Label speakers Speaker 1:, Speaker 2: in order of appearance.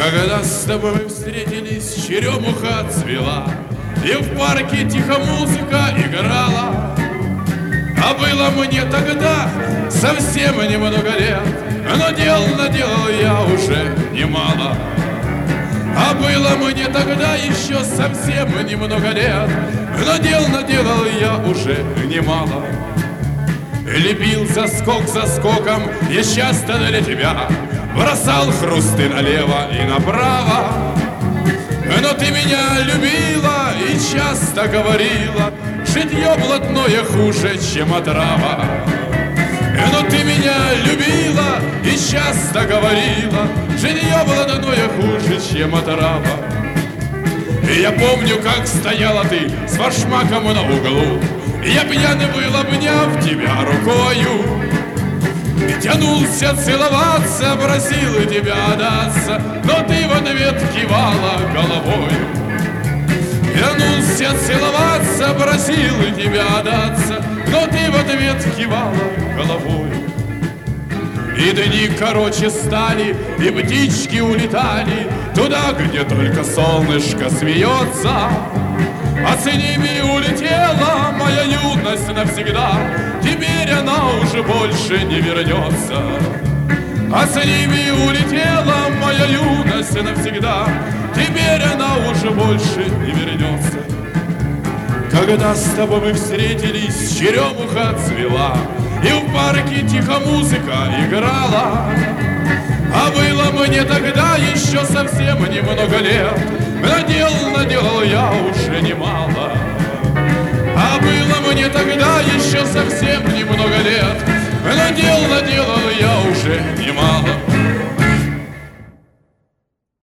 Speaker 1: Когда с тобой мы встретились, черемуха цвела, и в парке тихо музыка играла. А было мне тогда совсем немного лет, но дел наделал я уже немало. А было мне тогда еще совсем немного лет, но дел наделал я уже немало. Лепил заскок за скоком я часто для тебя, бросал хрусты налево и направо. Но ты меня любила и часто говорила, житье блатное хуже, чем отрава. Но ты меня любила и часто говорила, житье блатное хуже, чем отрава. И я помню, как стояла ты с форшмаком на углу, и я пьяный был, обняв тебя рукою. И тянулся целоваться, просил тебя отдаться, но ты в ответ кивала головою. Тянулся целоваться, просил тебя отдаться, но ты в ответ кивала головою. И дни короче стали, и птички улетали туда, где только солнышко смеется. А с ними улетела моя юность навсегда, теперь она уже больше не вернется. А с ними улетела моя юность навсегда, теперь она уже больше не вернется. Когда с тобой мы встретились, черемуха цвела, и в парке тихо музыка играла. А было мне тогда еще совсем немного лет, наделал я уже немало. А было мне тогда еще совсем немного лет,